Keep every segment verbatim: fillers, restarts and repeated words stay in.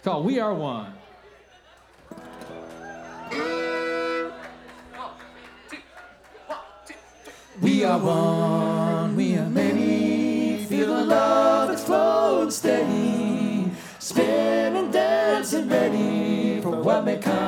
called We Are One. We are one, we are many. Feel the love that's flowing steady. Spinning, dancing, ready for what may come.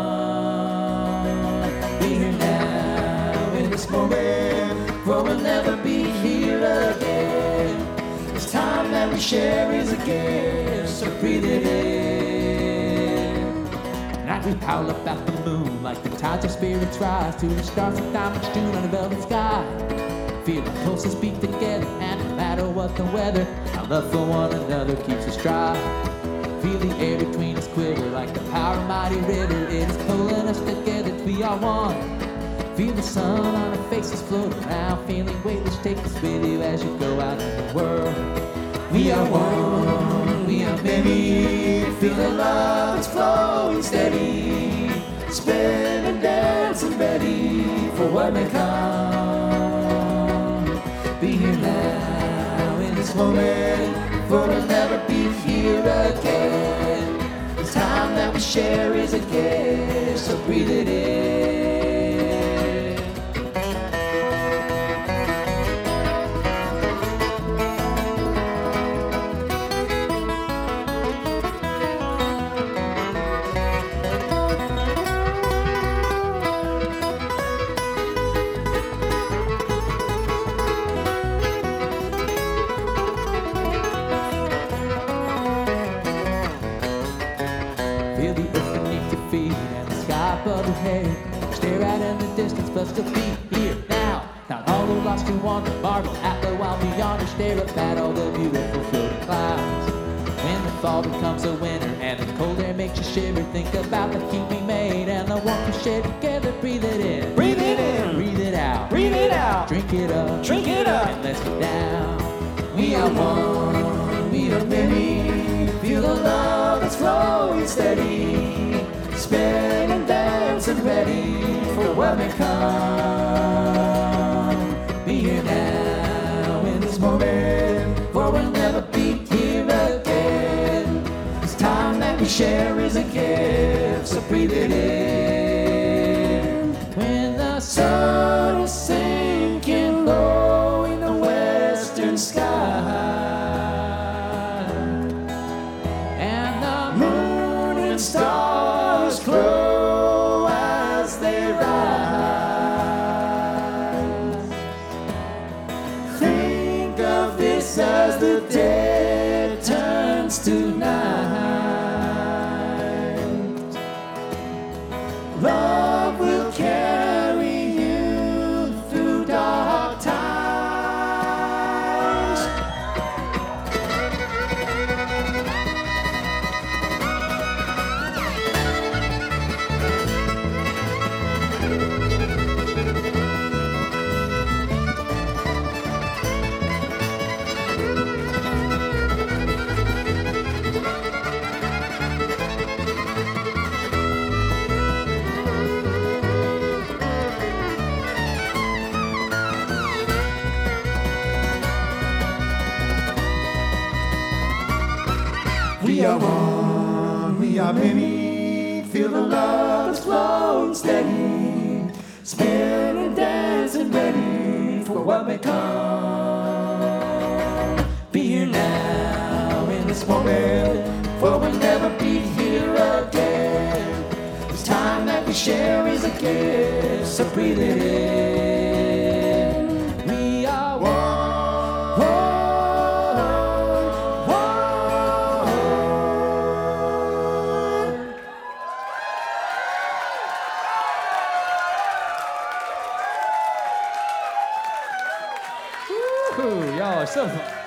Be here now in this moment, for we'll never be here again. This time that we share is a gift, so breathe it in. Night we howl up at the moon like the tides of spirits rise to the stars of diamonds strewn on a velvet sky. Feel the pulses beat together, and no matter what the weather, our love for one another keeps us dry. Feel the air between us quiver like the power of a mighty river. It is pulling us together, we are one. Feel the sun on our faces float around, feeling weightless. Take us with you as you go out in the world. We are one, we are many. Feel the love that's flowing steady. Spinning, dancing, ready for what may come. Be here now in this moment, for we'll never be here again. This time that we share is a gift, so breathe it in. Feel the earth beneath your feet and the sky above your head. Stare out in the distance, but still be here now. Not all the lost to wander, marvel at the wild beyond, or stare up at all the beautiful floating clouds. When the fall becomes a winter and the cold air makes you shiver, think about the heat we made and the warmth we shared together. Breathe it in, Breathe it in, breathe it out, breathe it out. drink it up, Drink it up. and let's get down. We are one, we are many. Feel the love that's flowing steady. Spinning, dancing, ready for what may come. Be here now in this moment, for we'll never be here again. This time that we share is a gift, so breathe it in. When the Sun is sinking low in the western sky. Moon and stars glow as they rise. Think of this as the day turns to night. Love will carry you through dark times. We are one, we are many. Feel the love that's flowing steady. Spinning, dancing, ready for what may come. Be here now in this moment, for we'll never be here again. This time that we share is a gift, so breathe it in. We are one, one. Ooh, y'all are so